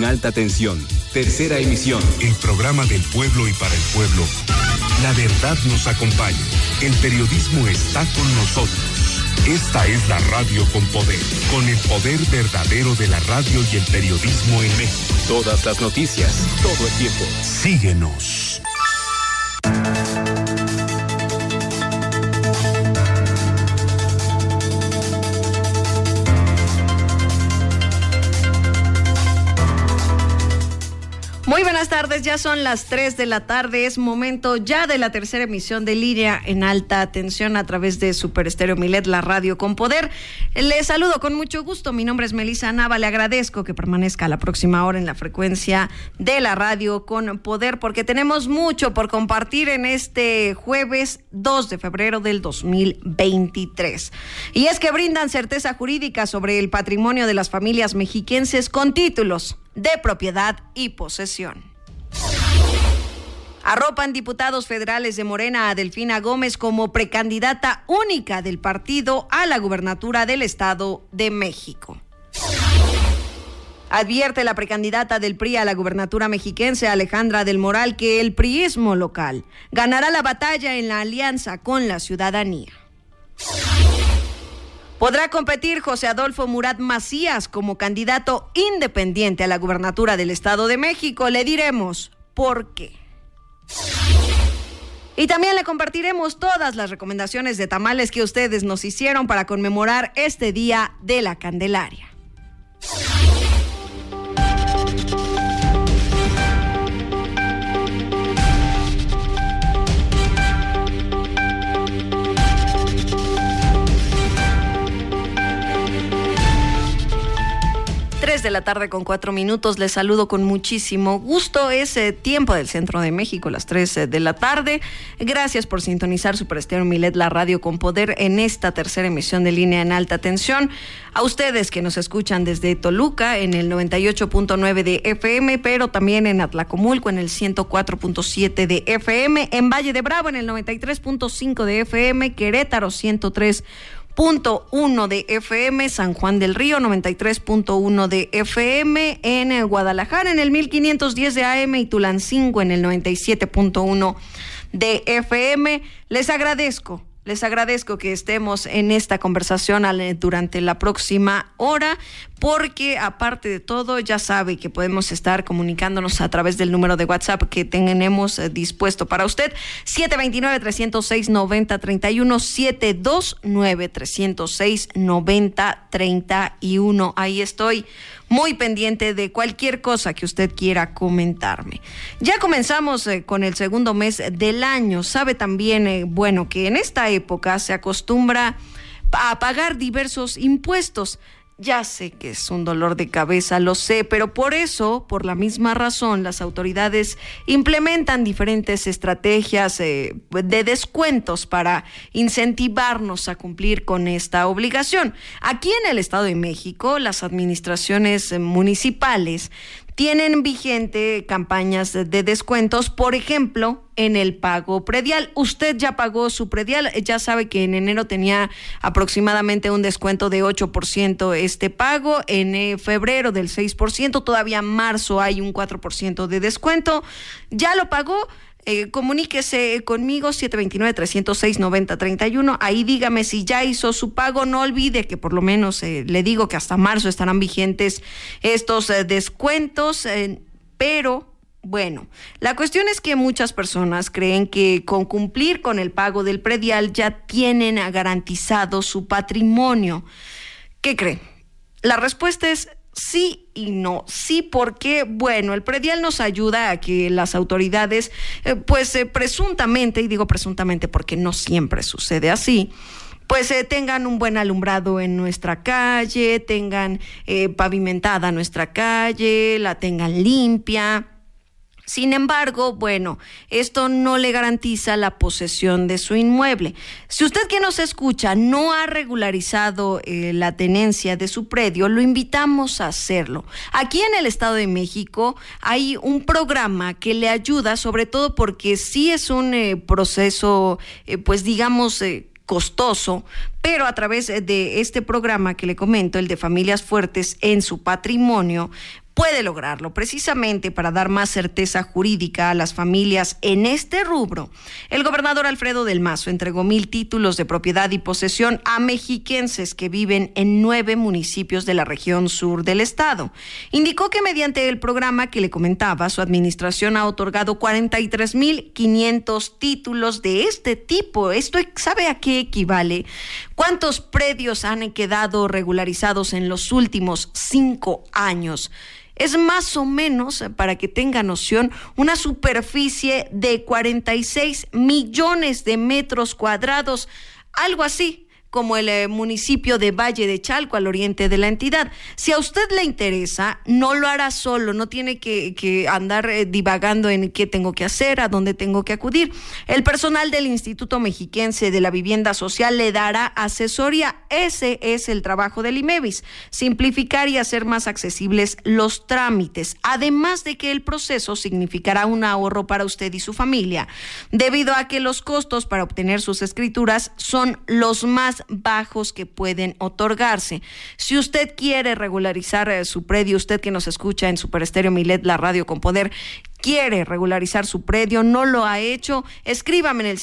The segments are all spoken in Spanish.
alta tensión, tercera emisión. El programa del pueblo y para el pueblo. La verdad nos acompaña. El periodismo está con nosotros. Esta es la radio con poder. Con el poder verdadero de la radio y el periodismo en México. Todas las noticias, todo el tiempo. Síguenos. Muy buenas tardes, ya son las 3 de la tarde, es momento ya de la tercera emisión de Línea en Alta Tensión a través de Super Estéreo Milet, la radio con poder. Les saludo con mucho gusto, mi nombre es Melissa Nava, le agradezco que permanezca a la próxima hora en la frecuencia de la radio con poder, porque tenemos mucho por compartir en este jueves 2 de febrero del 2023. Y es que brindan certeza jurídica sobre el patrimonio de las familias mexiquenses con títulos de propiedad y posesión. Arropan diputados federales de Morena a Delfina Gómez como precandidata única del partido a la gubernatura del Estado de México. Advierte la precandidata del PRI a la gubernatura mexiquense, Alejandra del Moral, que el priismo local ganará la batalla en la alianza con la ciudadanía. Podrá competir José Adolfo Murat Macías como candidato independiente a la gubernatura del Estado de México. Le diremos por qué. Y también le compartiremos todas las recomendaciones de tamales que ustedes nos hicieron para conmemorar este Día de la Candelaria. De la tarde con 4 minutos, les saludo con muchísimo gusto. Es tiempo del centro de México, las 3 de la tarde. Gracias por sintonizar Super Estéreo Milet, la radio con poder, en esta tercera emisión de Línea en Alta Tensión. A ustedes que nos escuchan desde Toluca en el 98.9 de FM, pero también en Atlacomulco en el 104.7 de FM, en Valle de Bravo en el 93.5 de FM, Querétaro 103.1 de FM, San Juan del Río 93.1 de FM, en Guadalajara en el 1510 de AM y Tulancingo en el 97.1 de FM. Les agradezco que estemos en esta conversación durante la próxima hora, porque aparte de todo ya sabe que podemos estar comunicándonos a través del número de WhatsApp que tenemos dispuesto para usted, 729-306-9031, 729-306-9031. Ahí estoy muy pendiente de cualquier cosa que usted quiera comentarme. Ya comenzamos con el segundo mes del año. Sabe también, que en esta época se acostumbra a pagar diversos impuestos. Ya sé que es un dolor de cabeza, lo sé, pero por la misma razón, las autoridades implementan diferentes estrategias de descuentos para incentivarnos a cumplir con esta obligación. Aquí en el Estado de México, las administraciones municipales tienen vigente campañas de descuentos, por ejemplo, en el pago predial. Usted ya pagó su predial, ya sabe que en enero tenía aproximadamente un descuento de 8% este pago, en febrero del 6%, todavía en marzo hay un 4% de descuento. ¿Ya lo pagó? Comuníquese conmigo 729-306-9031, ahí dígame si ya hizo su pago. No olvide que por lo menos le digo que hasta marzo estarán vigentes estos descuentos, pero bueno, la cuestión es que muchas personas creen que con cumplir con el pago del predial ya tienen garantizado su patrimonio. ¿Qué creen? La respuesta es sí y no. Sí, porque, el predial nos ayuda a que las autoridades, presuntamente, y digo presuntamente porque no siempre sucede así, tengan un buen alumbrado en nuestra calle, tengan pavimentada nuestra calle, la tengan limpia. Sin embargo, esto no le garantiza la posesión de su inmueble. Si usted que nos escucha no ha regularizado la tenencia de su predio, lo invitamos a hacerlo. Aquí en el Estado de México hay un programa que le ayuda, sobre todo porque sí es un proceso, costoso, pero a través de este programa que le comento, el de Familias Fuertes en su Patrimonio, puede lograrlo. Precisamente para dar más certeza jurídica a las familias en este rubro, el gobernador Alfredo del Mazo entregó 1,000 títulos de propiedad y posesión a mexiquenses que viven en 9 municipios de la región sur del estado. Indicó que mediante el programa que le comentaba, su administración ha otorgado 43,500 títulos de este tipo. ¿Esto sabe a qué equivale? ¿Cuántos predios han quedado regularizados en los últimos 5 años? Es más o menos, para que tenga noción, una superficie de 46 millones de metros cuadrados, algo así como el municipio de Valle de Chalco, al oriente de la entidad. Si a usted le interesa, no lo hará solo, no tiene que andar divagando en qué tengo que hacer, a dónde tengo que acudir. El personal del Instituto Mexiquense de la Vivienda Social le dará asesoría. Ese es el trabajo del IMEVIS, simplificar y hacer más accesibles los trámites, además de que el proceso significará un ahorro para usted y su familia, debido a que los costos para obtener sus escrituras son los más bajos que pueden otorgarse. Si usted quiere regularizar su predio, usted que nos escucha en Super Estéreo Milet, la radio con poder, quiere regularizar su predio, no lo ha hecho, escríbame en el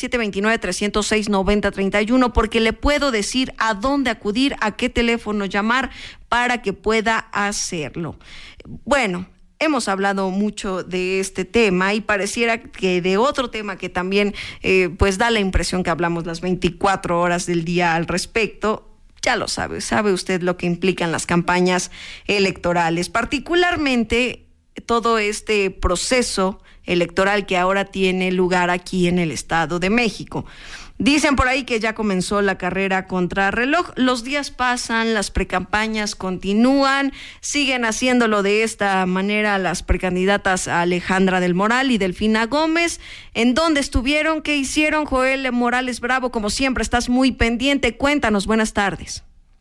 729-306-9031 porque le puedo decir a dónde acudir, a qué teléfono llamar para que pueda hacerlo. Bueno, hemos hablado mucho de este tema y pareciera que de otro tema que también pues da la impresión que hablamos las 24 horas del día al respecto. Ya lo sabe usted lo que implican las campañas electorales, particularmente todo este proceso electoral que ahora tiene lugar aquí en el Estado de México. Dicen por ahí que ya comenzó la carrera contra reloj. Los días pasan, las precampañas continúan, siguen haciéndolo de esta manera las precandidatas Alejandra del Moral y Delfina Gómez. ¿En dónde estuvieron? ¿Qué hicieron? Joel Morales Bravo, como siempre, estás muy pendiente. Cuéntanos, buenas tardes.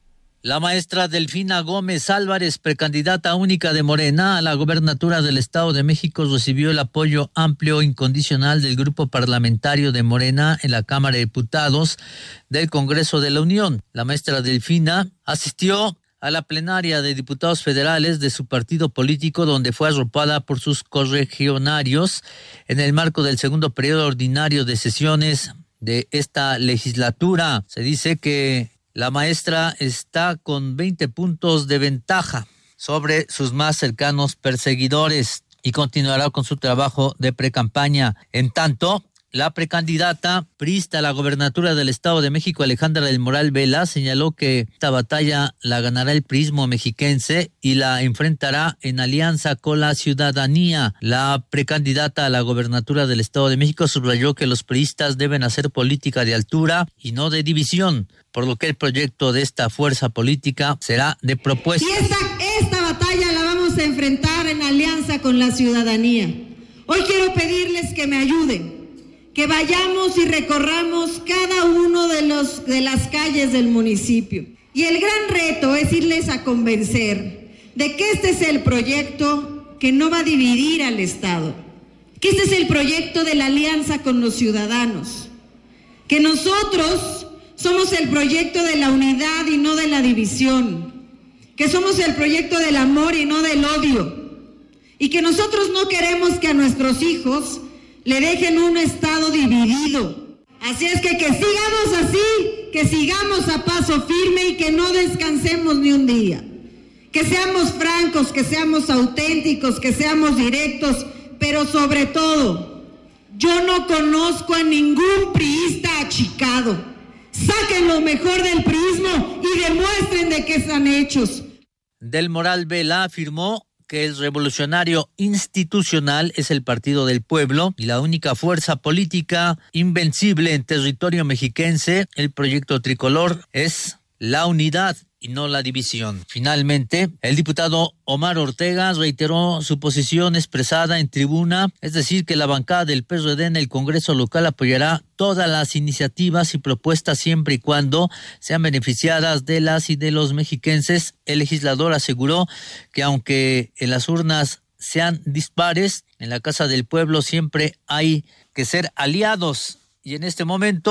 La maestra Delfina Gómez Álvarez, precandidata única de Morena a la gobernatura del Estado de México, recibió el apoyo amplio e incondicional del grupo parlamentario de Morena en la Cámara de Diputados del Congreso de la Unión. La maestra Delfina asistió a la plenaria de diputados federales de su partido político, donde fue arropada por sus corregionarios en el marco del segundo periodo ordinario de sesiones de esta legislatura. Se dice que la maestra está con 20 puntos de ventaja sobre sus más cercanos perseguidores y continuará con su trabajo de precampaña. En tanto, la precandidata priista a la gobernatura del Estado de México, Alejandra del Moral Vela, señaló que esta batalla la ganará el priismo mexiquense y la enfrentará en alianza con la ciudadanía. La precandidata a la gobernatura del Estado de México subrayó que los priistas deben hacer política de altura y no de división, por lo que el proyecto de esta fuerza política será de propuesta. Y esta batalla la vamos a enfrentar en alianza con la ciudadanía. Hoy quiero pedirles que me ayuden, que vayamos y recorramos cada uno de las calles del municipio. Y el gran reto es irles a convencer de que este es el proyecto que no va a dividir al Estado, que este es el proyecto de la alianza con los ciudadanos, que nosotros somos el proyecto de la unidad y no de la división, que somos el proyecto del amor y no del odio, y que nosotros no queremos que a nuestros hijos le dejen un Estado dividido. Así es que sigamos así, que sigamos a paso firme y que no descansemos ni un día. Que seamos francos, que seamos auténticos, que seamos directos, pero sobre todo, yo no conozco a ningún priista achicado. Saquen lo mejor del priismo y demuestren de qué están hechos. Del Moral Vela afirmó que el Revolucionario Institucional es el partido del pueblo y la única fuerza política invencible en territorio mexiquense. El proyecto tricolor es la unidad y no la división. Finalmente, el diputado Omar Ortega reiteró su posición expresada en tribuna, es decir, que la bancada del PRD en el Congreso local apoyará todas las iniciativas y propuestas siempre y cuando sean beneficiadas de las y de los mexiquenses. El legislador aseguró que aunque en las urnas sean dispares, en la Casa del Pueblo siempre hay que ser aliados. Y en este momento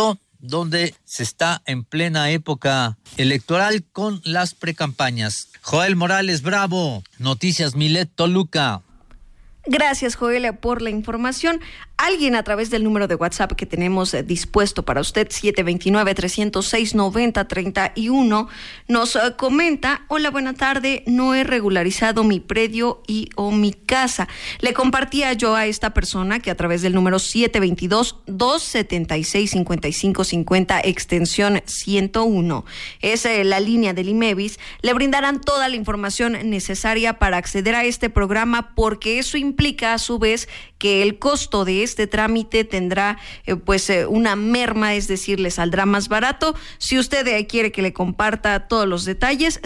donde se está en plena época electoral con las precampañas. Joel Morales Bravo, Noticias Milet Toluca. Gracias, Joel, por la información. Alguien a través del número de WhatsApp que tenemos dispuesto para usted, 729-306-9031, nos comenta: hola, buena tarde, no he regularizado mi predio o mi casa. Le compartía yo a esta persona que a través del número 722-276-5550, extensión 101, es la línea del IMEVIS, le brindarán toda la información necesaria para acceder a este programa, porque eso implica a su vez que el costo de este trámite tendrá una merma, es decir, le saldrá más barato. Si usted quiere que le comparta todos los detalles,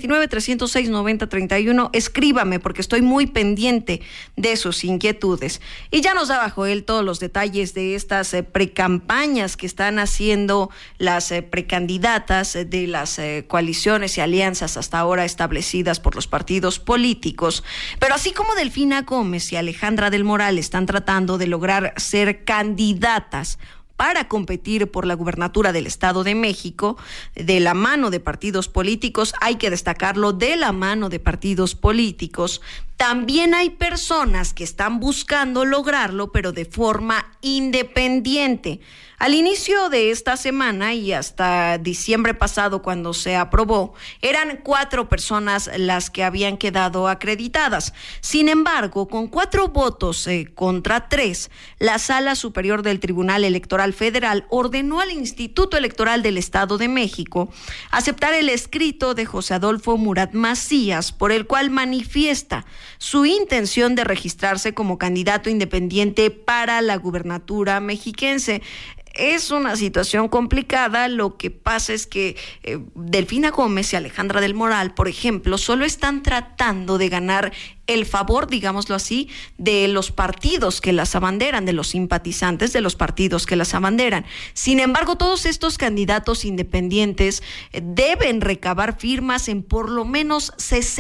729-306-9031, escríbame porque estoy muy pendiente de sus inquietudes. Y ya nos daba Joel todos los detalles de estas precampañas que están haciendo las precandidatas de las coaliciones y alianzas hasta ahora establecidas por los partidos políticos. Pero así como Delfina Gómez y Alejandra del Moral están tratando de lograr ser candidatas para competir por la gubernatura del Estado de México, de la mano de partidos políticos, hay que destacarlo, de la mano de partidos políticos, también hay personas que están buscando lograrlo, pero de forma independiente. Al inicio de esta semana y hasta diciembre pasado, cuando se aprobó, eran 4 personas las que habían quedado acreditadas. Sin embargo, con 4 votos contra 3, la Sala Superior del Tribunal Electoral Federal ordenó al Instituto Electoral del Estado de México aceptar el escrito de José Adolfo Murat Macías, por el cual manifiesta su intención de registrarse como candidato independiente para la gubernatura mexiquense. Es una situación complicada. Lo que pasa es que Delfina Gómez y Alejandra del Moral, por ejemplo, solo están tratando de ganar el favor, digámoslo así, de los partidos que las abanderan, de los simpatizantes de los partidos que las abanderan. Sin embargo, todos estos candidatos independientes deben recabar firmas en por lo menos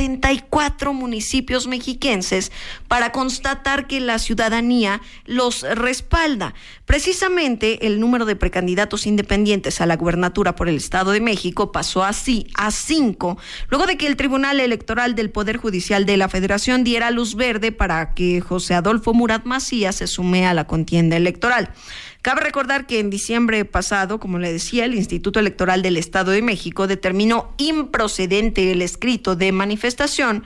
64 municipios mexiquenses para constatar que la ciudadanía los respalda. Precisamente, el número de precandidatos independientes a la gubernatura por el Estado de México pasó así a 5, luego de que el Tribunal Electoral del Poder Judicial de la Federación diera luz verde para que José Adolfo Murat Macías se sume a la contienda electoral. Cabe recordar que en diciembre pasado, como le decía, el Instituto Electoral del Estado de México determinó improcedente el escrito de manifestación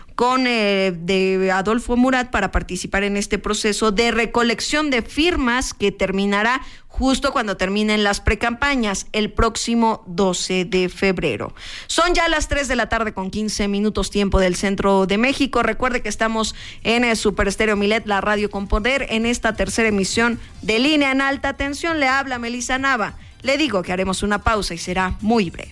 de Adolfo Murat para participar en este proceso de recolección de firmas que terminará justo cuando terminen las precampañas, el próximo 12 de febrero. Son ya las 3:15 p.m, tiempo del centro de México. Recuerde que estamos en Super Estéreo Milet, la radio con poder, en esta tercera emisión de Línea en Alta Tensión. Le habla Melissa Nava. Le digo que haremos una pausa y será muy breve.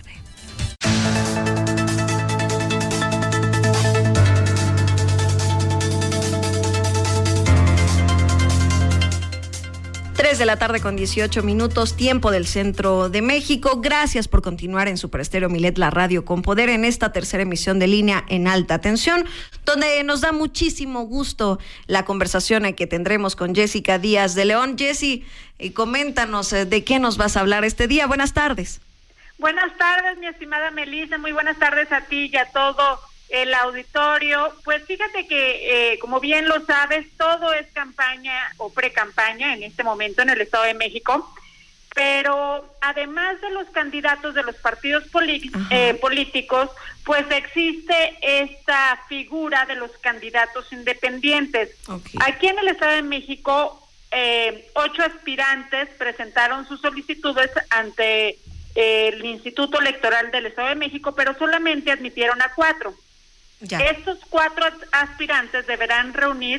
3:18 p.m, tiempo del centro de México. Gracias por continuar en Super Estéreo Milet, la radio con poder, en esta tercera emisión de Línea en Alta Tensión, donde nos da muchísimo gusto la conversación que tendremos con Jessica Díaz de León. Jessy, coméntanos de qué nos vas a hablar este día. Buenas tardes. Buenas tardes, mi estimada Melissa. Muy buenas tardes a ti y a todo el auditorio. Pues fíjate que, como bien lo sabes, todo es campaña o pre-campaña en este momento en el Estado de México, pero además de los candidatos de los partidos políticos, pues existe esta figura de los candidatos independientes. Okay. Aquí en el Estado de México, 8 aspirantes presentaron sus solicitudes ante el Instituto Electoral del Estado de México, pero solamente admitieron a 4. Ya. Estos 4 aspirantes deberán reunir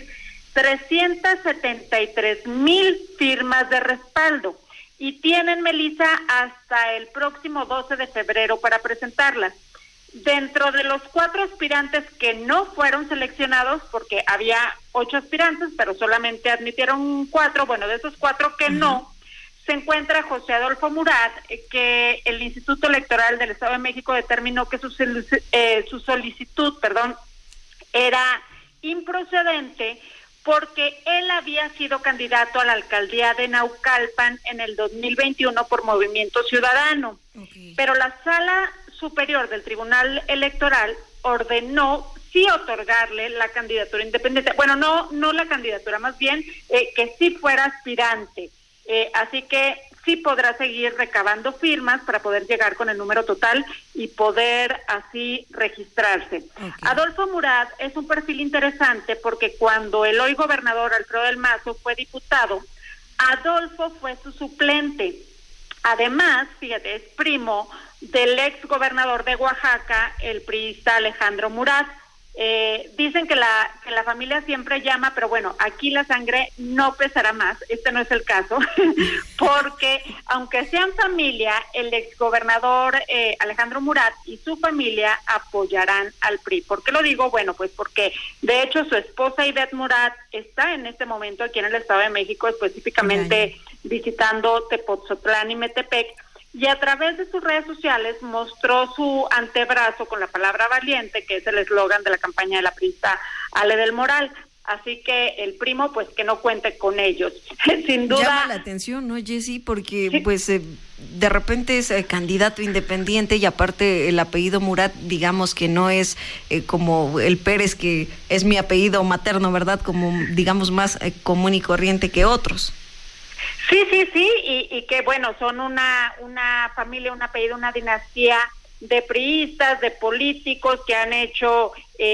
373,000 firmas de respaldo y tienen, Melissa, hasta el próximo 12 de febrero para presentarlas. Dentro de los 4 aspirantes que no fueron seleccionados, porque había 8 aspirantes, pero solamente admitieron 4, bueno, de esos 4 que no, se encuentra José Adolfo Murat, que el Instituto Electoral del Estado de México determinó que su solicitud era improcedente porque él había sido candidato a la alcaldía de Naucalpan en el 2021 por Movimiento Ciudadano. Okay. Pero la Sala Superior del Tribunal Electoral ordenó sí otorgarle la candidatura independiente. Bueno, no la candidatura, más bien que sí fuera aspirante. Así que sí podrá seguir recabando firmas para poder llegar con el número total y poder así registrarse. Okay. Adolfo Murat es un perfil interesante porque cuando el hoy gobernador Alfredo del Mazo fue diputado, Adolfo fue su suplente. Además, fíjate, es primo del ex gobernador de Oaxaca, el priista Alejandro Murat. Dicen que la familia siempre llama, pero bueno, aquí la sangre no pesará más, este no es el caso, porque aunque sean familia, el exgobernador Alejandro Murat y su familia apoyarán al PRI. ¿Por qué lo digo? Bueno, pues porque de hecho su esposa Ivette Murat está en este momento aquí en el Estado de México, específicamente visitando Tepoztlán y Metepec, y a través de sus redes sociales mostró su antebrazo con la palabra valiente, que es el eslogan de la campaña de la priista Ale del Moral. Así que el primo, pues que no cuente con ellos. Sin duda. Llama la atención, ¿no, Jessy? Porque sí, pues de repente es candidato independiente y aparte el apellido Murat, digamos que no es como el Pérez, que es mi apellido materno, ¿verdad? Como digamos más común y corriente que otros. Sí, y que bueno, son una familia, un apellido, una dinastía de priistas, de políticos que han hecho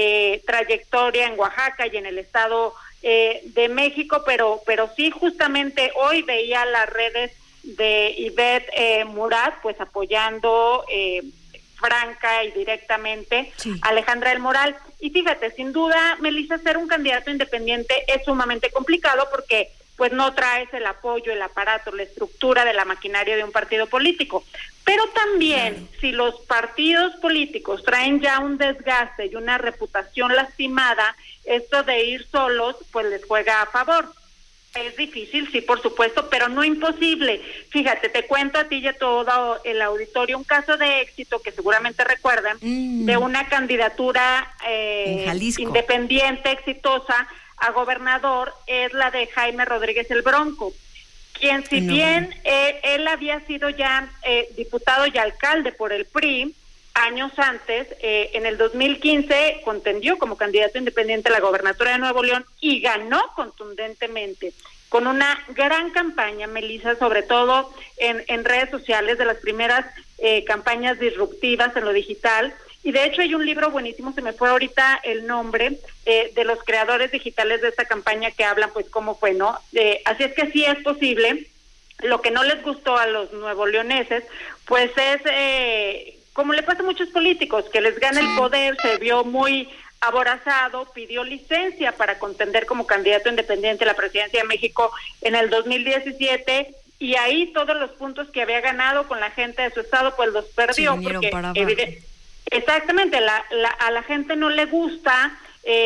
trayectoria en Oaxaca y en el Estado de México, pero sí, justamente hoy veía las redes de Ivette Murat, pues apoyando franca y directamente a Alejandra del Moral. Y fíjate, sin duda, Melissa, ser un candidato independiente es sumamente complicado porque pues no traes el apoyo, el aparato, la estructura de la maquinaria de un partido político. Pero también, si los partidos políticos traen ya un desgaste y una reputación lastimada, esto de ir solos, pues les juega a favor. Es difícil, sí, por supuesto, pero no imposible. Fíjate, te cuento a ti y a todo el auditorio un caso de éxito que seguramente recuerdan, de una candidatura independiente, exitosa, a gobernador, es la de Jaime Rodríguez el Bronco, quien si bien él había sido ya diputado y alcalde por el PRI, años antes, en el 2015 contendió como candidato independiente a la gobernatura de Nuevo León y ganó contundentemente, con una gran campaña, Melissa, sobre todo en redes sociales, de las primeras campañas disruptivas en lo digital. Y de hecho hay un libro buenísimo, se me fue ahorita el nombre, de los creadores digitales de esta campaña que hablan pues cómo fue, ¿no? Así es que sí es posible. Lo que no les gustó a los nuevoleoneses, pues es, como le pasa a muchos políticos, que les gana el poder, se vio muy aborazado, pidió licencia para contender como candidato independiente a la presidencia de México en el 2017, y ahí todos los puntos que había ganado con la gente de su estado, pues los perdió, porque exactamente, a la gente no le gusta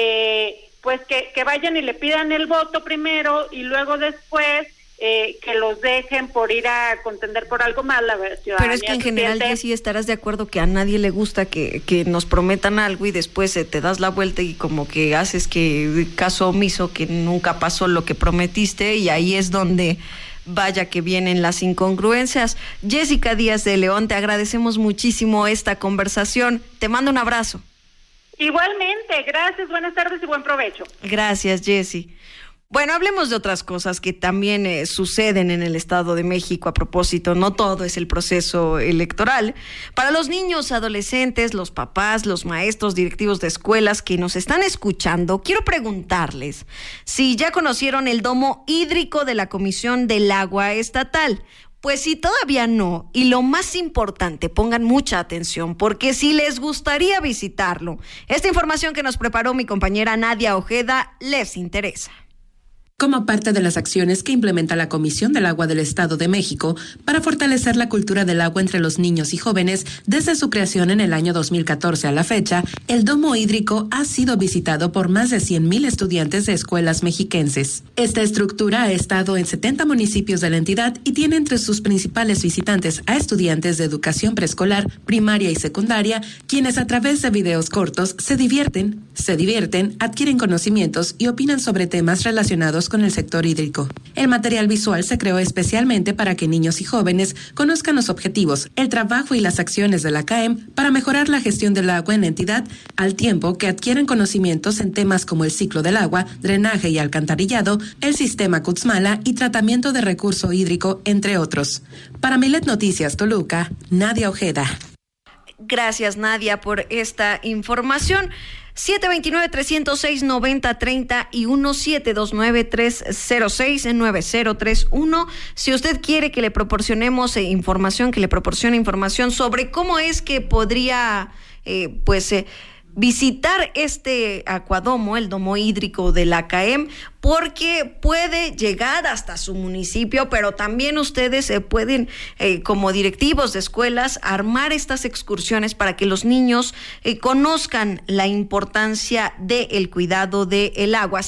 pues que vayan y le pidan el voto primero y luego después que los dejen por ir a contender por algo más la ciudadanía. Pero es que en general, Jessy, estarás de acuerdo que a nadie le gusta que nos prometan algo y después te das la vuelta y como que haces que caso omiso, que nunca pasó lo que prometiste, y ahí es donde vaya que vienen las incongruencias. Jessica Díaz de León, te agradecemos muchísimo esta conversación. Te mando un abrazo. Igualmente, gracias, buenas tardes y buen provecho. Gracias, Jessy. Bueno, hablemos de otras cosas que también suceden en el Estado de México. A propósito, no todo es el proceso electoral. Para los niños, adolescentes, los papás, los maestros, directivos de escuelas que nos están escuchando, quiero preguntarles si ya conocieron el domo hídrico de la Comisión del Agua Estatal. Pues si todavía no, y lo más importante, pongan mucha atención, porque si les gustaría visitarlo, esta información que nos preparó mi compañera Nadia Ojeda les interesa. Como parte de las acciones que implementa la Comisión del Agua del Estado de México para fortalecer la cultura del agua entre los niños y jóvenes, desde su creación en el año 2014 a la fecha, el domo hídrico ha sido visitado por más de 100,000 estudiantes de escuelas mexiquenses. Esta estructura ha estado en 70 municipios de la entidad y tiene entre sus principales visitantes a estudiantes de educación preescolar, primaria y secundaria, quienes a través de videos cortos se divierten, adquieren conocimientos y opinan sobre temas relacionados con el sector hídrico. El material visual se creó especialmente para que niños y jóvenes conozcan los objetivos, el trabajo y las acciones de la CAEM para mejorar la gestión del agua en la entidad, al tiempo que adquieren conocimientos en temas como el ciclo del agua, drenaje y alcantarillado, el sistema Cutzmala y tratamiento de recurso hídrico, entre otros. Para Milet Noticias Toluca, Nadia Ojeda. Gracias, Nadia, por esta información. 729-306-9030 y 729-306-9031. Si usted quiere que le proporcionemos información, que le proporcione información sobre cómo es que podría, visitar este acuadomo, el domo hídrico de la CAEM, porque puede llegar hasta su municipio, pero también ustedes pueden, como directivos de escuelas, armar estas excursiones para que los niños conozcan la importancia del cuidado del agua.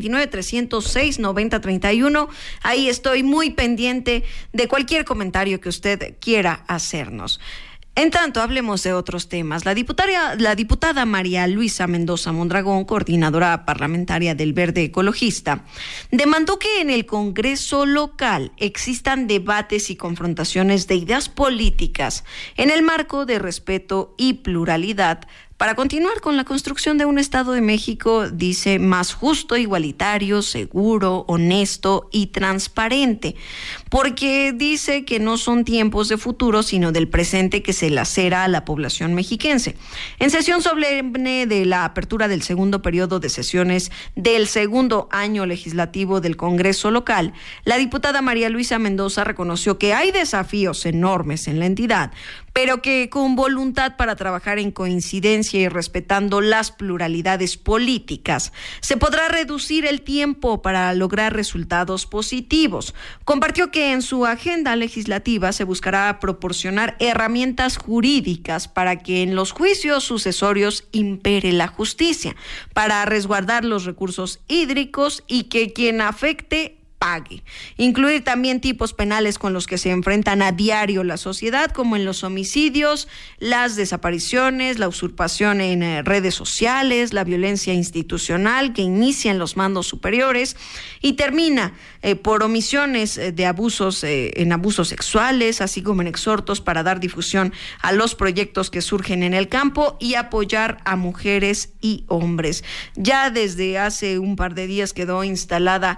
729-306-9031. Ahí estoy muy pendiente de cualquier comentario que usted quiera hacernos. En tanto, hablemos de otros temas. La diputada María Luisa Mendoza Mondragón, coordinadora parlamentaria del Verde Ecologista, demandó que en el Congreso local existan debates y confrontaciones de ideas políticas en el marco de respeto y pluralidad para continuar con la construcción de un Estado de México, dice, más justo, igualitario, seguro, honesto y transparente, porque dice que no son tiempos de futuro, sino del presente que se lacera a la población mexiquense. En sesión solemne de la apertura del segundo periodo de sesiones del segundo año legislativo del Congreso local, la diputada María Luisa Mendoza reconoció que hay desafíos enormes en la entidad, pero que con voluntad para trabajar en coincidencia y respetando las pluralidades políticas, se podrá reducir el tiempo para lograr resultados positivos. Compartió que en su agenda legislativa se buscará proporcionar herramientas jurídicas para que en los juicios sucesorios impere la justicia, para resguardar los recursos hídricos y que quien afecte pague. Incluir también tipos penales con los que se enfrentan a diario la sociedad, como en los homicidios, las desapariciones, la usurpación en redes sociales, la violencia institucional que inicia en los mandos superiores y termina por omisiones de abusos en abusos sexuales, así como en exhortos para dar difusión a los proyectos que surgen en el campo y apoyar a mujeres y hombres. Ya desde hace un par de días quedó instalada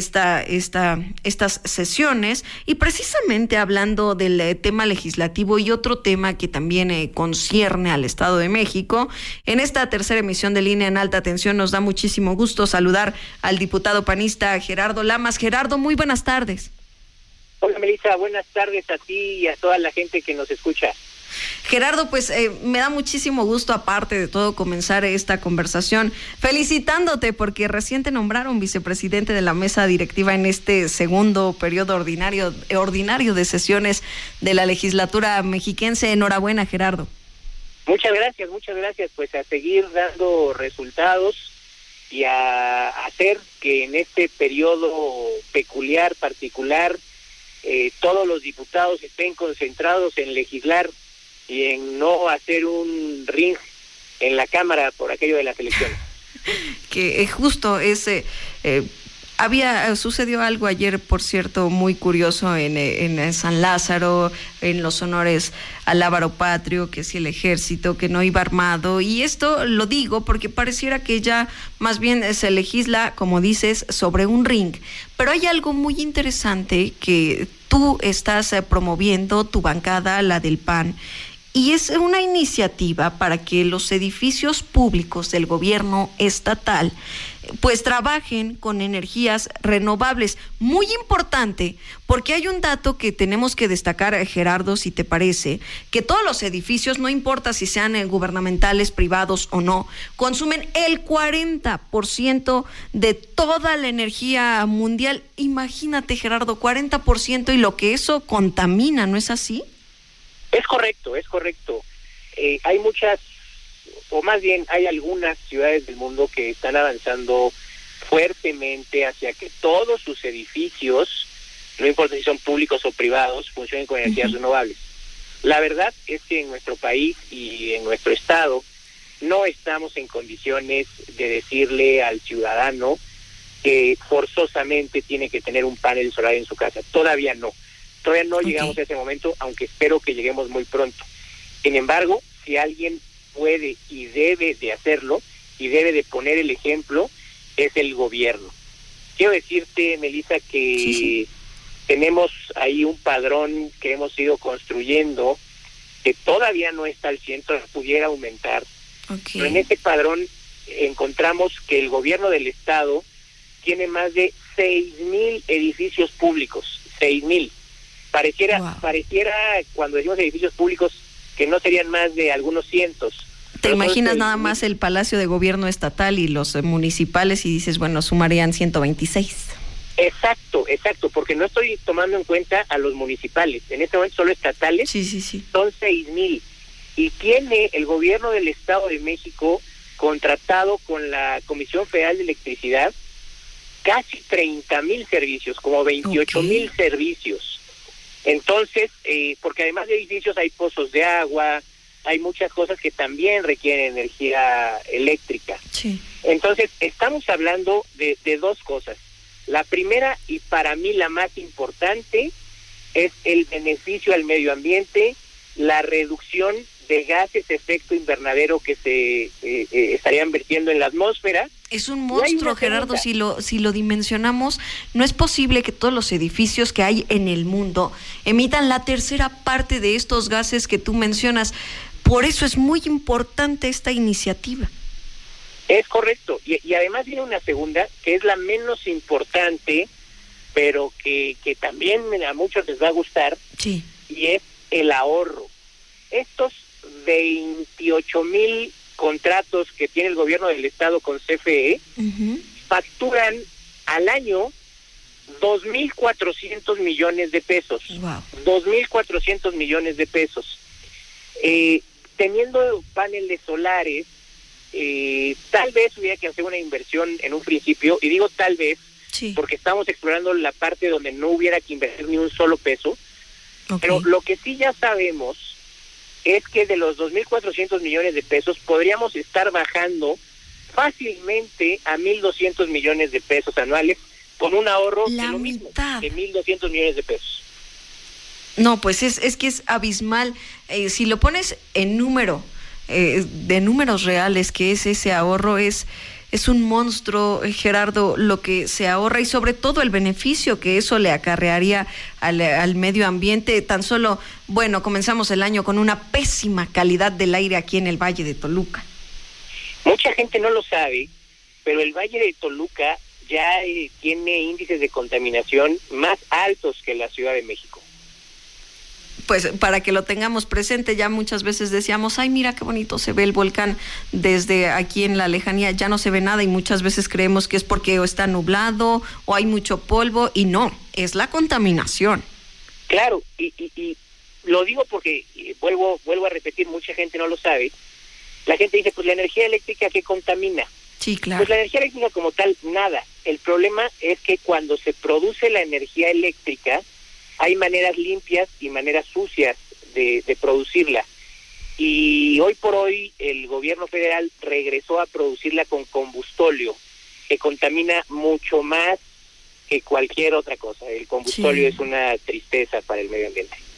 estas sesiones, y precisamente hablando del tema legislativo y otro tema que también concierne al Estado de México, en esta tercera emisión de Línea en Alta Tensión nos da muchísimo gusto saludar al diputado panista Gerardo Lamas. Gerardo, muy buenas tardes. Hola Melissa, buenas tardes a ti y a toda la gente que nos escucha. Gerardo, pues me da muchísimo gusto, aparte de todo, comenzar esta conversación felicitándote porque recién te nombraron vicepresidente de la mesa directiva en este segundo periodo ordinario de sesiones de la legislatura mexiquense. Enhorabuena, Gerardo. Muchas gracias. Pues a seguir dando resultados y a hacer que en este periodo peculiar, particular, todos los diputados estén concentrados en legislar y en no hacer un ring en la Cámara por aquello de las elecciones. Que justo sucedió algo ayer, por cierto, muy curioso en San Lázaro, en los honores al Lábaro Patrio, que si el ejército, que no iba armado, y esto lo digo porque pareciera que ya más bien se legisla, como dices, sobre un ring, pero hay algo muy interesante que tú estás promoviendo, tu bancada, la del PAN, y es una iniciativa para que los edificios públicos del gobierno estatal pues trabajen con energías renovables. Muy importante, porque hay un dato que tenemos que destacar, Gerardo, si te parece, que todos los edificios, no importa si sean gubernamentales, privados o no, consumen el 40% de toda la energía mundial. Imagínate, Gerardo, 40%, y lo que eso contamina, ¿no es así? Es correcto, es correcto. Hay muchas, o más bien hay algunas ciudades del mundo que están avanzando fuertemente hacia que todos sus edificios, no importa si son públicos o privados, funcionen con energías renovables. La verdad es que en nuestro país y en nuestro estado no estamos en condiciones de decirle al ciudadano que forzosamente tiene que tener un panel solar en su casa. Todavía no llegamos a ese momento, aunque espero que lleguemos muy pronto. Sin embargo, si alguien puede y debe de hacerlo, y debe de poner el ejemplo, es el gobierno. Quiero decirte, Melissa, que tenemos ahí un padrón que hemos ido construyendo, que todavía no está al 100, pudiera aumentar. Pero en ese padrón encontramos que el gobierno del estado tiene más de 6,000 edificios públicos. 6,000. Pareciera cuando decimos edificios públicos que no serían más de algunos cientos. Te imaginas nada más el Palacio de Gobierno estatal y los municipales y dices, bueno, sumarían 126. Exacto, porque no estoy tomando en cuenta a los municipales. En este momento solo estatales son 6,000. Y tiene el gobierno del Estado de México contratado con la Comisión Federal de Electricidad casi 30,000 servicios, como 28,000 servicios. Entonces, porque además de edificios hay pozos de agua, hay muchas cosas que también requieren energía eléctrica. Entonces, estamos hablando de dos cosas. La primera, y para mí la más importante, es el beneficio al medio ambiente, la reducción de gases de efecto invernadero que se estarían vertiendo en la atmósfera. Es un monstruo, Gerardo, si lo dimensionamos, no es posible que todos los edificios que hay en el mundo emitan la tercera parte de estos gases que tú mencionas. Por eso es muy importante esta iniciativa. Es correcto, y además viene una segunda, que es la menos importante, pero que también a muchos les va a gustar, y es el ahorro. Estos 28,000 contratos que tiene el gobierno del estado con CFE facturan al año 2,400 millones de pesos. 2,400 millones de pesos. Teniendo paneles solares, tal vez hubiera que hacer una inversión en un principio, y digo tal vez porque estamos explorando la parte donde no hubiera que invertir ni un solo peso, pero lo que sí ya sabemos es que de los 2,400 millones de pesos podríamos estar bajando fácilmente a 1,200 millones de pesos anuales con un ahorro de lo mismo, de 1,200 millones de pesos. No, pues es que es abismal. Si lo pones en número, de números reales, que es ese ahorro, es un monstruo, Gerardo, lo que se ahorra, y sobre todo el beneficio que eso le acarrearía al medio ambiente. Tan solo, bueno, comenzamos el año con una pésima calidad del aire aquí en el Valle de Toluca. Mucha gente no lo sabe, pero el Valle de Toluca ya tiene índices de contaminación más altos que la Ciudad de México. Pues para que lo tengamos presente, ya muchas veces decíamos, ay, mira qué bonito se ve el volcán desde aquí en la lejanía, ya no se ve nada, y muchas veces creemos que es porque o está nublado o hay mucho polvo, y no, es la contaminación. Claro, y lo digo porque, vuelvo a repetir, mucha gente no lo sabe. La gente dice, pues la energía eléctrica, ¿qué contamina? Sí, claro. Pues la energía eléctrica como tal, nada. El problema es que cuando se produce la energía eléctrica, hay maneras limpias y maneras sucias de producirla. Y hoy por hoy el gobierno federal regresó a producirla con combustóleo, que contamina mucho más que cualquier otra cosa. El combustóleo es una tristeza para el medio ambiente.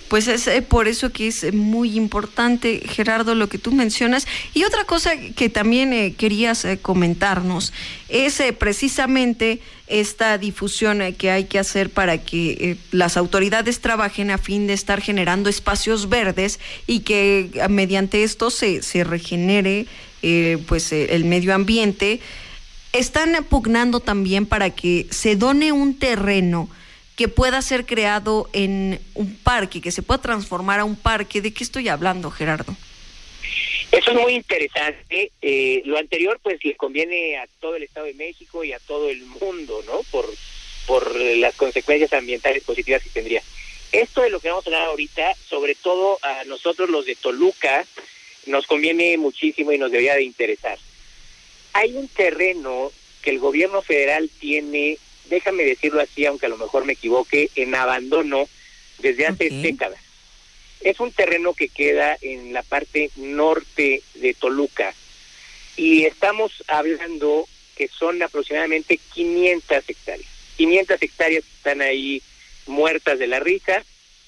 Pues es por eso que es muy importante, Gerardo, lo que tú mencionas. Y otra cosa que también querías comentarnos es precisamente esta difusión que hay que hacer para que las autoridades trabajen a fin de estar generando espacios verdes y que mediante esto se regenere el medio ambiente. Están pugnando también para que se done un terreno que pueda ser creado en un parque, que se pueda transformar a un parque. ¿De qué estoy hablando, Gerardo? Eso es muy interesante. Lo anterior, pues, le conviene a todo el Estado de México y a todo el mundo, ¿no? Por las consecuencias ambientales positivas que tendría. Esto de lo que vamos a hablar ahorita, sobre todo a nosotros los de Toluca, nos conviene muchísimo y nos debería de interesar. Hay un terreno que el gobierno federal tiene, déjame decirlo así, aunque a lo mejor me equivoque, en abandono desde hace décadas. Es un terreno que queda en la parte norte de Toluca y estamos hablando que son aproximadamente 500 hectáreas. 500 hectáreas están ahí muertas de la risa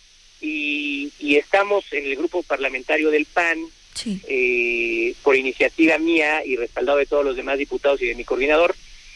y estamos en el grupo parlamentario del PAN, sí, por iniciativa mía y respaldado de todos los demás diputados y de mi coordinador,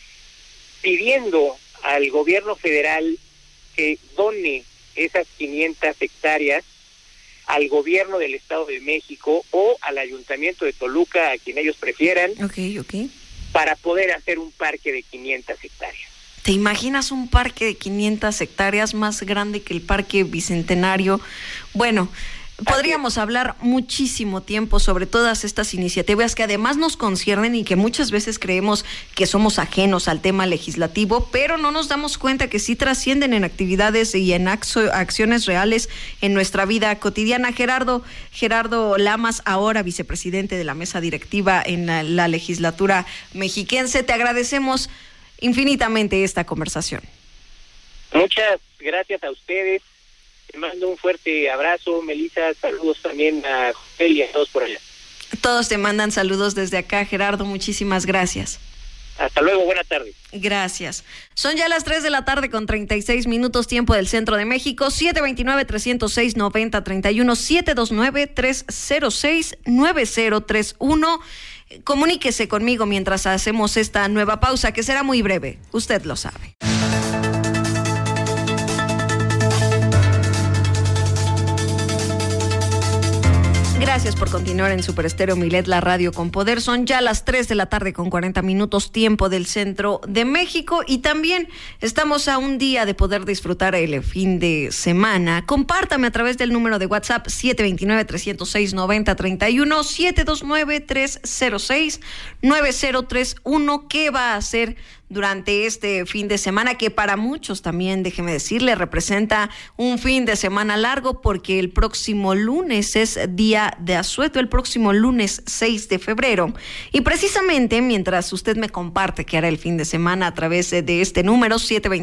pidiendo al gobierno federal que done esas 500 hectáreas al gobierno del Estado de México o al Ayuntamiento de Toluca, a quien ellos prefieran, para poder hacer un parque de 500 hectáreas. ¿Te imaginas un parque de 500 hectáreas más grande que el Parque Bicentenario? Bueno, podríamos hablar muchísimo tiempo sobre todas estas iniciativas que además nos conciernen y que muchas veces creemos que somos ajenos al tema legislativo, pero no nos damos cuenta que sí trascienden en actividades y en acciones reales en nuestra vida cotidiana. Gerardo Lamas, ahora vicepresidente de la mesa directiva en la legislatura mexiquense, te agradecemos infinitamente esta conversación. Muchas gracias a ustedes. Te mando un fuerte abrazo, Melissa. Saludos también a José y a todos por allá. Todos te mandan saludos desde acá, Gerardo. Muchísimas gracias. Hasta luego, buena tarde. Gracias. Son ya las 3 de la tarde con 36 minutos, tiempo del Centro de México. 729-306-9031, 729-306-9031. Comuníquese conmigo mientras hacemos esta nueva pausa, que será muy breve. Usted lo sabe. Gracias por continuar en Super Estéreo Milet, la radio con poder. Son ya las 3 de la tarde con 40 minutos, tiempo del Centro de México. Y también estamos a un día de poder disfrutar el fin de semana. Compártame a través del número de WhatsApp 729-306-9031, 729-306-9031. ¿Qué va a hacer durante este fin de semana, que para muchos también, déjeme decirle, representa un fin de semana largo, porque el próximo lunes es día de asueto, el próximo lunes 6 de febrero. Y precisamente mientras usted me comparte qué hará el fin de semana a través de este número,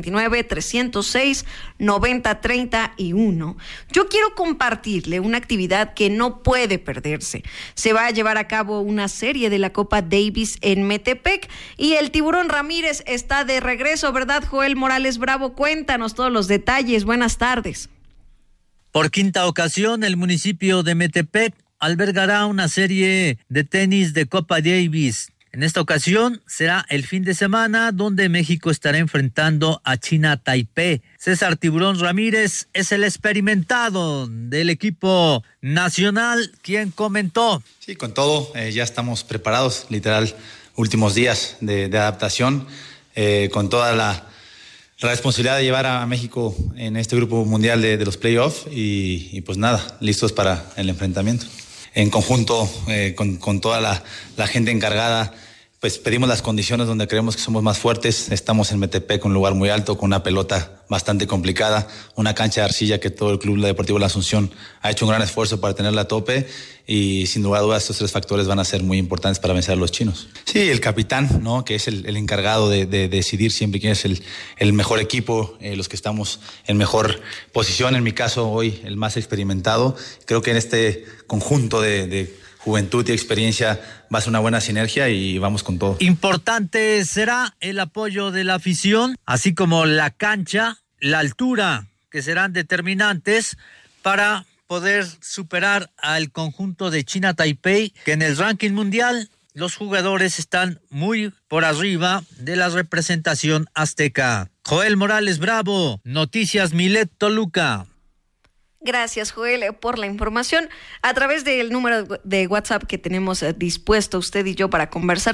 729-306-9031, yo quiero compartirle una actividad que no puede perderse. Se va a llevar a cabo una serie de la Copa Davis en Metepec y el Tiburón Ramírez está de regreso, ¿verdad, Joel Morales Bravo? Cuéntanos todos los detalles. Buenas tardes. Por quinta ocasión, el municipio de Metepec albergará una serie de tenis de Copa Davis. En esta ocasión será el fin de semana donde México estará enfrentando a China Taipei. César Tiburón Ramírez es el experimentado del equipo nacional, quien comentó. Sí, con todo, ya estamos preparados, literal, últimos días de adaptación, con toda la responsabilidad de llevar a México en este grupo mundial de los playoffs y pues nada, listos para el enfrentamiento. En conjunto, con toda la gente encargada, pues pedimos las condiciones donde creemos que somos más fuertes. Estamos en Metepec, un lugar muy alto, con una pelota bastante complicada, una cancha de arcilla que todo el Club Deportivo La Asunción ha hecho un gran esfuerzo para tenerla a tope, y sin lugar a dudas estos tres factores van a ser muy importantes para vencer a los chinos. Sí, el capitán, ¿no?, que es el encargado de decidir siempre quién es el mejor equipo, los que estamos en mejor posición, en mi caso hoy el más experimentado. Creo que en este conjunto de juventud y experiencia va a ser una buena sinergia y vamos con todo. Importante será el apoyo de la afición, así como la cancha, la altura, que serán determinantes para poder superar al conjunto de China Taipei, que en el ranking mundial los jugadores están muy por arriba de la representación azteca. Joel Morales Bravo, Noticias Milet Toluca. Gracias, Joel, por la información. A través del número de WhatsApp que tenemos dispuesto usted y yo para conversar,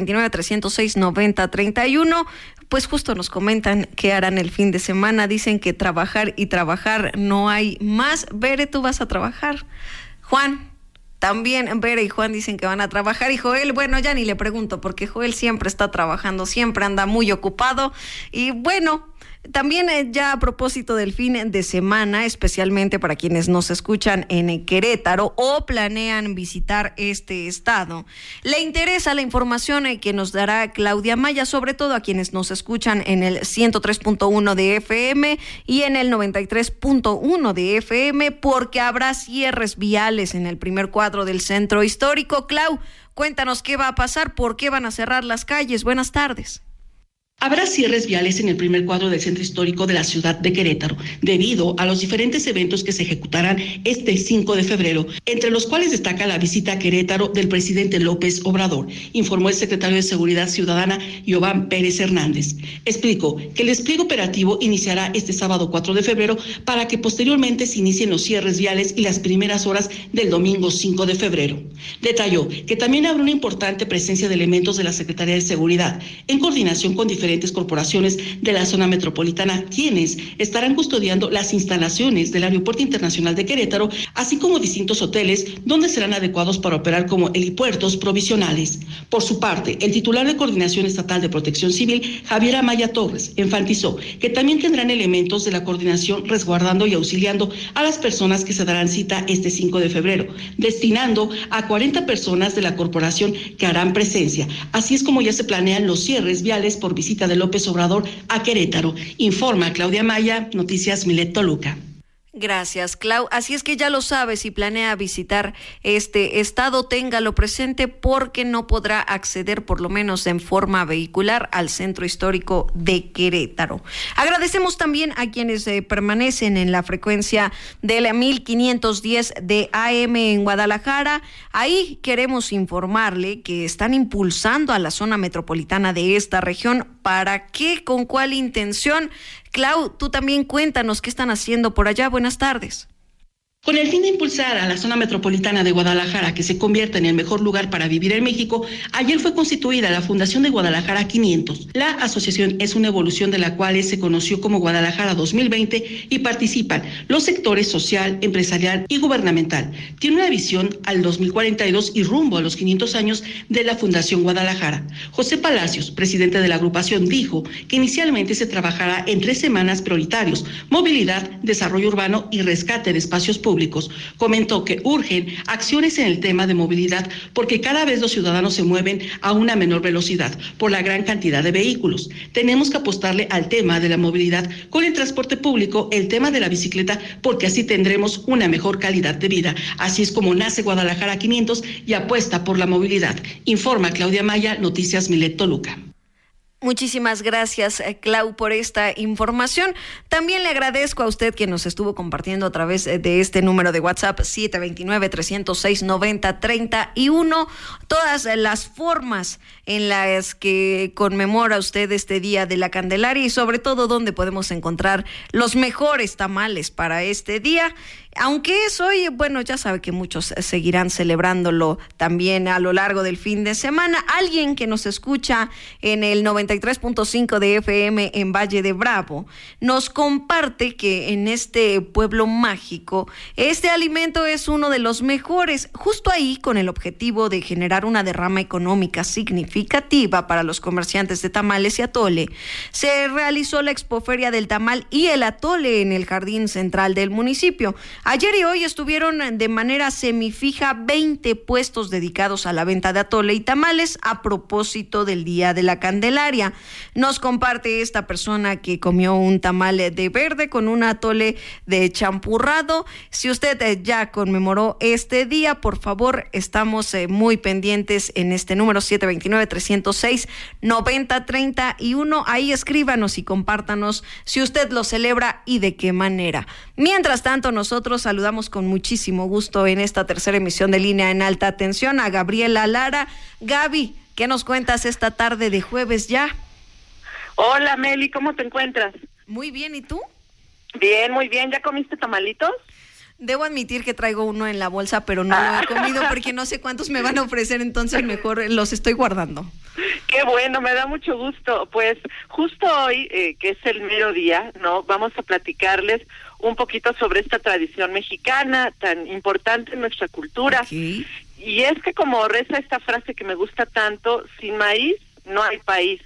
729-306-9031, pues justo nos comentan qué harán el fin de semana. Dicen que trabajar y trabajar no hay más. Bere, tú vas a trabajar. Juan, también Bere y Juan dicen que van a trabajar. Y Joel, bueno, ya ni le pregunto, porque Joel siempre está trabajando, siempre anda muy ocupado. Y bueno, también ya a propósito del fin de semana, especialmente para quienes nos escuchan en Querétaro o planean visitar este estado, le interesa la información que nos dará Claudia Maya, sobre todo a quienes nos escuchan en el 103.1 de FM y en el 93.1 de FM, porque habrá cierres viales en el primer cuadro del centro histórico. Clau, cuéntanos qué va a pasar, por qué van a cerrar las calles. Buenas tardes. Habrá cierres viales en el primer cuadro del centro histórico de la ciudad de Querétaro, debido a los diferentes eventos que se ejecutarán este 5 de febrero, entre los cuales destaca la visita a Querétaro del presidente López Obrador, informó el secretario de Seguridad Ciudadana, Giován Pérez Hernández. Explicó que el despliegue operativo iniciará este sábado 4 de febrero para que posteriormente se inicien los cierres viales y las primeras horas del domingo 5 de febrero. Detalló que también habrá una importante presencia de elementos de la Secretaría de Seguridad, en coordinación con diferentes corporaciones de la zona metropolitana, quienes estarán custodiando las instalaciones del Aeropuerto Internacional de Querétaro, así como distintos hoteles donde serán adecuados para operar como helipuertos provisionales. Por su parte, el titular de Coordinación Estatal de Protección Civil, Javier Amaya Torres, enfatizó que también tendrán elementos de la coordinación resguardando y auxiliando a las personas que se darán cita este 5 de febrero, destinando a 40 personas de la corporación que harán presencia. Así es como ya se planean los cierres viales por visita de López Obrador a Querétaro. Informa Claudia Maya, Noticias Milet Toluca. Gracias, Clau. Así es que ya lo sabe, si planea visitar este estado, téngalo presente porque no podrá acceder, por lo menos en forma vehicular, al centro histórico de Querétaro. Agradecemos también a quienes permanecen en la frecuencia de la 1510 de AM en Guadalajara. Ahí queremos informarle que están impulsando a la zona metropolitana de esta región. ¿Para qué? ¿Con cuál intención? Clau, tú también cuéntanos qué están haciendo por allá. Buenas tardes. Con el fin de impulsar a la zona metropolitana de Guadalajara, que se convierta en el mejor lugar para vivir en México, ayer fue constituida la Fundación de Guadalajara 500. La asociación es una evolución de la cual se conoció como Guadalajara 2020 y participan los sectores social, empresarial y gubernamental. Tiene una visión al 2042 y rumbo a los 500 años de la Fundación Guadalajara. José Palacios, presidente de la agrupación, dijo que inicialmente se trabajará en 3 semanas prioritarios: movilidad, desarrollo urbano y rescate de espacios públicos. Comentó que urgen acciones en el tema de movilidad porque cada vez los ciudadanos se mueven a una menor velocidad por la gran cantidad de vehículos. Tenemos que apostarle al tema de la movilidad con el transporte público, el tema de la bicicleta, porque así tendremos una mejor calidad de vida. Así es como nace Guadalajara 500 y apuesta por la movilidad. Informa Claudia Maya, Noticias Milet Toluca. Muchísimas gracias, Clau, por esta información. También le agradezco a usted que nos estuvo compartiendo a través de este número de WhatsApp 729-306-9031 todas las formas en las que conmemora usted este Día de la Candelaria y sobre todo dónde podemos encontrar los mejores tamales para este día. Aunque es hoy, bueno, ya sabe que muchos seguirán celebrándolo también a lo largo del fin de semana. Alguien que nos escucha en el 93.5 de FM en Valle de Bravo nos comparte que en este pueblo mágico este alimento es uno de los mejores, justo ahí con el objetivo de generar una derrama económica significativa para los comerciantes de tamales y atole. Se realizó la expoferia del tamal y el atole en el jardín central del municipio. Ayer y hoy estuvieron de manera semifija 20 puestos dedicados a la venta de atole y tamales a propósito del Día de la Candelaria. Candelaria. Nos comparte esta persona que comió un tamal de verde con un atole de champurrado. Si usted ya conmemoró este día, por favor, estamos muy pendientes en este número 729-306-9031. Ahí escríbanos y compártanos si usted lo celebra y de qué manera. Mientras tanto, nosotros saludamos con muchísimo gusto en esta tercera emisión de Línea en Alta Tensión a Gabriela Lara. Gaby, ¿qué nos cuentas esta tarde de jueves ya? Hola Meli, ¿cómo te encuentras? Muy bien, ¿y tú? Bien, muy bien. ¿Ya comiste tamalitos? Debo admitir que traigo uno en la bolsa, pero no lo he comido porque no sé cuántos me van a ofrecer, entonces mejor los estoy guardando. Qué bueno, me da mucho gusto. Pues justo hoy, que es el mediodía, ¿no? Vamos a platicarles un poquito sobre esta tradición mexicana tan importante en nuestra cultura. Okay. Y es que, como reza esta frase que me gusta tanto, sin maíz no hay país.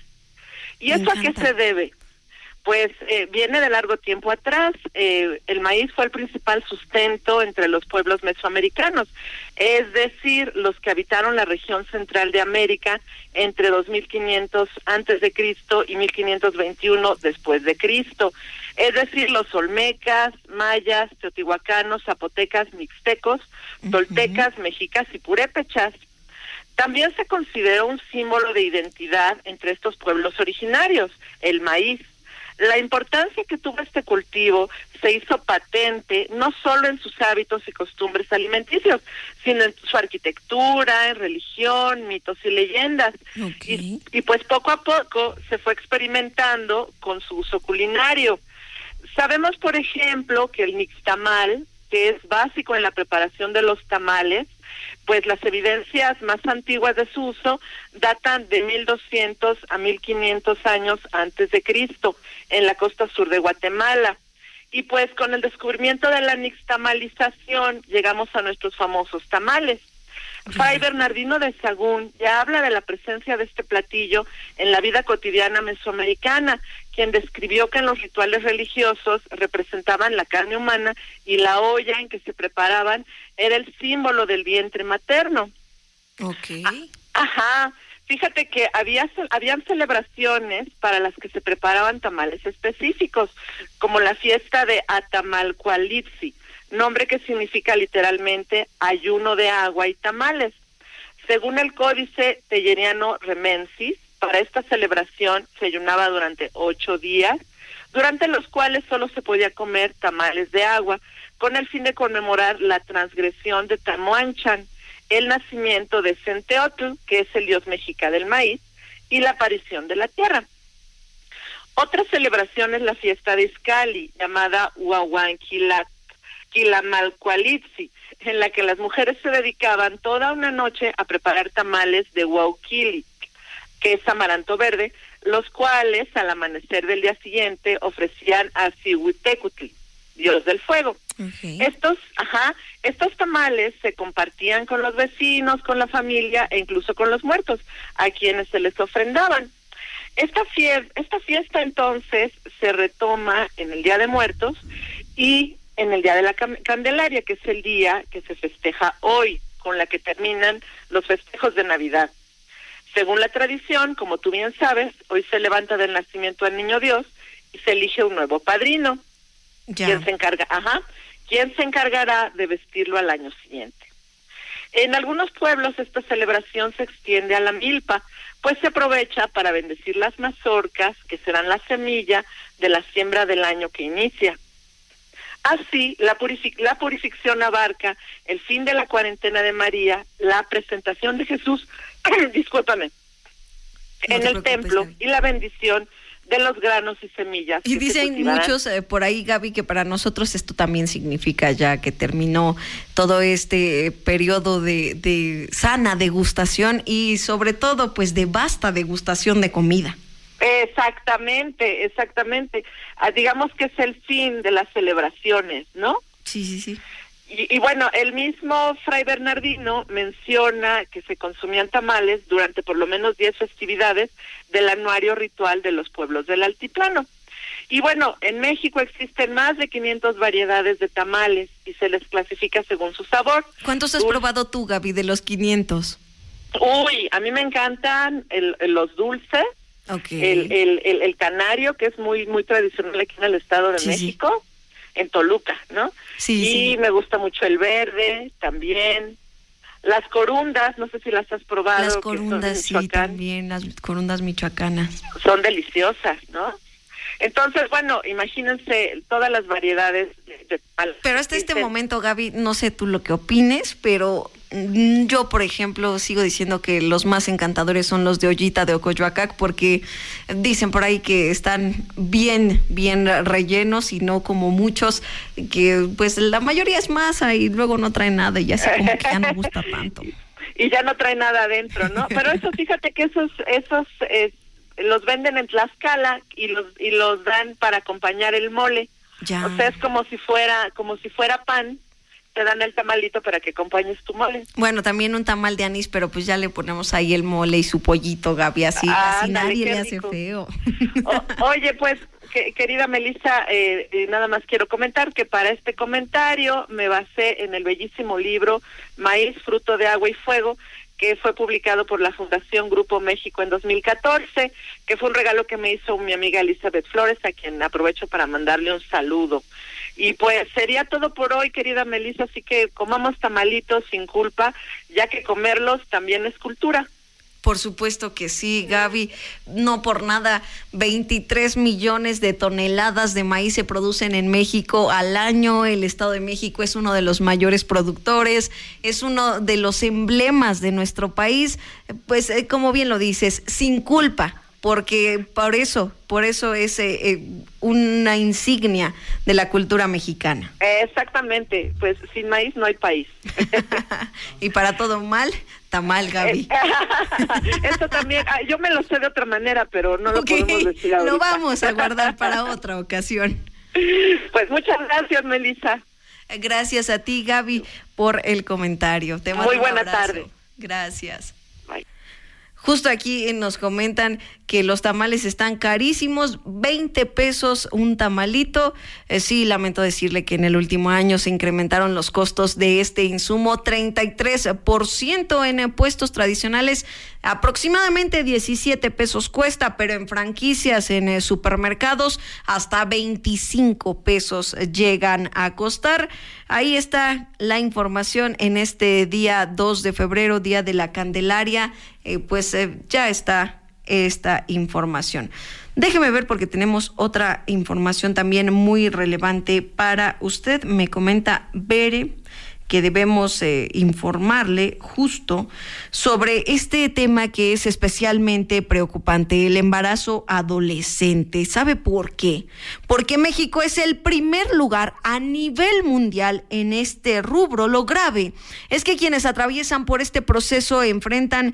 ¿Y eso a qué se debe? Pues viene de largo tiempo atrás. El maíz fue el principal sustento entre los pueblos mesoamericanos, es decir, los que habitaron la región central de América entre 2500 antes de Cristo y 1521 después de Cristo. Es decir, los olmecas, mayas, teotihuacanos, zapotecas, mixtecos, toltecas, mexicas y purépechas. También se consideró un símbolo de identidad entre estos pueblos originarios, el maíz. La importancia que tuvo este cultivo se hizo patente no solo en sus hábitos y costumbres alimenticios, sino en su arquitectura, en religión, mitos y leyendas. Okay. Y pues poco a poco se fue experimentando con su uso culinario. Sabemos, por ejemplo, que el nixtamal, que es básico en la preparación de los tamales, pues las evidencias más antiguas de su uso datan de 1200 a 1500 años antes de Cristo, en la costa sur de Guatemala. Y pues con el descubrimiento de la nixtamalización llegamos a nuestros famosos tamales. Fray Bernardino de Sahagún ya habla de la presencia de este platillo en la vida cotidiana mesoamericana, quien describió que en los rituales religiosos representaban la carne humana y la olla en que se preparaban era el símbolo del vientre materno. Okay. Ajá. Fíjate que habían celebraciones para las que se preparaban tamales específicos, como la fiesta de Atamalcualitzi, nombre que significa literalmente ayuno de agua y tamales. Según el códice telleriano Remensis, para esta celebración se ayunaba durante 8 días, durante los cuales solo se podía comer tamales de agua, con el fin de conmemorar la transgresión de Tamuanchan, el nacimiento de Centeotl, que es el dios mexica del maíz, y la aparición de la tierra. Otra celebración es la fiesta de Izcalli, llamada Huahuanquilamalcualitzi, en la que las mujeres se dedicaban toda una noche a preparar tamales de huauquili, que es amaranto verde, los cuales al amanecer del día siguiente ofrecían a Zihuitecutli, dios del fuego. Okay. Estos tamales se compartían con los vecinos, con la familia e incluso con los muertos, a quienes se les ofrendaban. Esta fiesta entonces se retoma en el Día de Muertos y en el Día de la Candelaria, que es el día que se festeja hoy, con la que terminan los festejos de Navidad. Según la tradición, como tú bien sabes, hoy se levanta del nacimiento al niño Dios y se elige un nuevo padrino. ¿Quién se encargará de vestirlo al año siguiente? En algunos pueblos esta celebración se extiende a la milpa, pues se aprovecha para bendecir las mazorcas, que serán la semilla de la siembra del año que inicia. Así, la purificación abarca el fin de la cuarentena de María, la presentación de Jesús, discúlpame, en el templo y la bendición de los granos y semillas. Y dicen muchos por ahí, Gaby, que para nosotros esto también significa ya que terminó todo este periodo de sana degustación y sobre todo pues de vasta degustación de comida. Exactamente. Digamos que es el fin de las celebraciones, ¿no? Sí. Y bueno, el mismo Fray Bernardino menciona que se consumían tamales durante por lo menos 10 festividades del anuario ritual de los pueblos del altiplano. Y bueno, en México existen más de 500 variedades de tamales y se les clasifica según su sabor. ¿Cuántos has probado tú, Gaby, de los 500? Uy, a mí me encantan los dulces, Okay. El canario, que es muy tradicional aquí en el Estado de México, en Toluca, ¿no? Y me gusta mucho el verde también. Las corundas, no sé si las has probado. Las corundas, sí, también, las corundas michoacanas. Son deliciosas, ¿no? Entonces, bueno, imagínense todas las variedades de palas. Pero hasta este momento, Gaby, no sé tú lo que opines, pero yo, por ejemplo, sigo diciendo que los más encantadores son los de ollita de Ocoyoacac, porque dicen por ahí que están bien rellenos y no como muchos, que pues la mayoría es masa y luego no trae nada y así como que ya no gusta tanto. Y ya no trae nada adentro, ¿no? Pero eso, fíjate que esos los venden en Tlaxcala y los dan para acompañar el mole. Ya. O sea, es como si fuera pan, te dan el tamalito para que acompañes tu mole. Bueno, también un tamal de anís, pero pues ya le ponemos ahí el mole y su pollito, Gaby, así nadie le hace feo. Oye, pues, querida Melissa, nada más quiero comentar que para este comentario me basé en el bellísimo libro Maíz, fruto de agua y fuego, que fue publicado por la Fundación Grupo México en 2014, que fue un regalo que me hizo mi amiga Elizabeth Flores, a quien aprovecho para mandarle un saludo. Y pues sería todo por hoy, querida Melissa, así que comamos tamalitos sin culpa, ya que comerlos también es cultura. Por supuesto que sí, Gaby. No por nada, 23 millones de toneladas de maíz se producen en México al año. El Estado de México es uno de los mayores productores, es uno de los emblemas de nuestro país. Pues, como bien lo dices, sin culpa, porque por eso es una insignia de la cultura mexicana. Exactamente, pues sin maíz no hay país. Y para todo mal, tamal, Gaby. Eso también, yo me lo sé de otra manera, pero no lo podemos decir ahorita. Lo vamos a guardar para otra ocasión. Pues muchas gracias, Melissa. Gracias a ti, Gaby, por el comentario. Te mando muy buena un abrazo. Tarde. Gracias. Bye. Justo aquí nos comentan que los tamales están carísimos, 20 pesos un tamalito. Sí, lamento decirle que en el último año se incrementaron los costos de este insumo 33% en puestos tradicionales, aproximadamente 17 pesos cuesta, pero en franquicias, en supermercados, hasta 25 pesos llegan a costar. Ahí está la información en este día 2 de febrero, Día de la Candelaria. Ya está esta información. Déjeme ver porque tenemos otra información también muy relevante para usted. Me comenta Bere que debemos informarle justo sobre este tema que es especialmente preocupante, el embarazo adolescente. ¿Sabe por qué? Porque México es el primer lugar a nivel mundial en este rubro. Lo grave es que quienes atraviesan por este proceso enfrentan,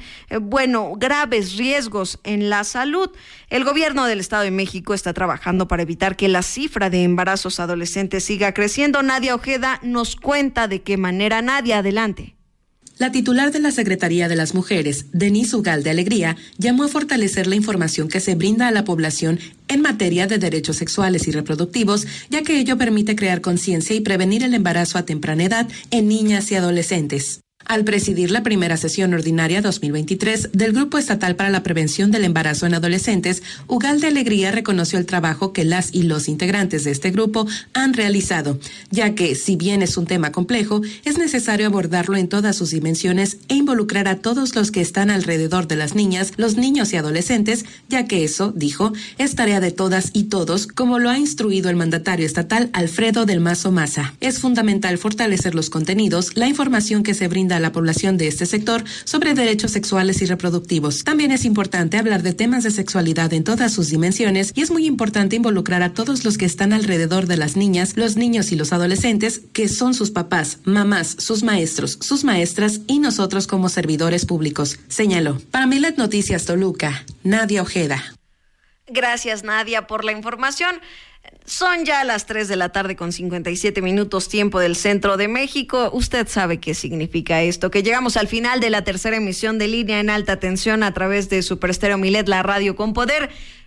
graves riesgos en la salud. El gobierno del Estado de México está trabajando para evitar que la cifra de embarazos adolescentes siga creciendo. Nadia Ojeda nos cuenta de qué manera. Nadia, adelante. La titular de la Secretaría de las Mujeres, Denise Ugalde Alegría, llamó a fortalecer la información que se brinda a la población en materia de derechos sexuales y reproductivos, ya que ello permite crear conciencia y prevenir el embarazo a temprana edad en niñas y adolescentes. Al presidir la primera sesión ordinaria 2023 del Grupo Estatal para la Prevención del Embarazo en Adolescentes, Ugalde Alegría reconoció el trabajo que las y los integrantes de este grupo han realizado, ya que, si bien es un tema complejo, es necesario abordarlo en todas sus dimensiones e involucrar a todos los que están alrededor de las niñas, los niños y adolescentes, ya que eso, dijo, es tarea de todas y todos, como lo ha instruido el mandatario estatal Alfredo del Mazo Maza. Es fundamental fortalecer los contenidos, la información que se brinda a la población de este sector sobre derechos sexuales y reproductivos. También es importante hablar de temas de sexualidad en todas sus dimensiones y es muy importante involucrar a todos los que están alrededor de las niñas, los niños y los adolescentes, que son sus papás, mamás, sus maestros, sus maestras y nosotros como servidores públicos, señaló. Para Milet Noticias Toluca, Nadia Ojeda. Gracias, Nadia, por la información. Son ya las 3 de la tarde con 57 minutos, tiempo del centro de México. Usted sabe qué significa esto, que llegamos al final de la tercera emisión de Línea en Alta Tensión a través de Super Estéreo Milet, la radio con poder.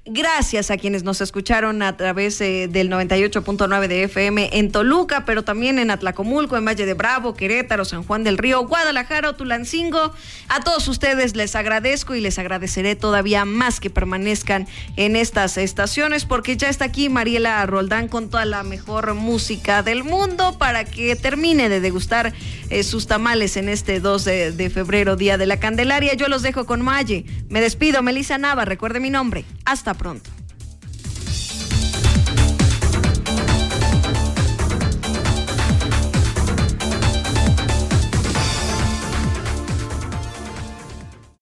Gracias a quienes nos escucharon a través del 98.9 de FM en Toluca, pero también en Atlacomulco, en Valle de Bravo, Querétaro, San Juan del Río, Guadalajara o Tulancingo. A todos ustedes les agradezco y les agradeceré todavía más que permanezcan en estas estaciones, porque ya está aquí Mariela Roldán con toda la mejor música del mundo para que termine de degustar sus tamales en este 2 de febrero, Día de la Candelaria. Yo los dejo con Maye. Me despido, Melissa Nava, recuerde mi nombre. Hasta pronto.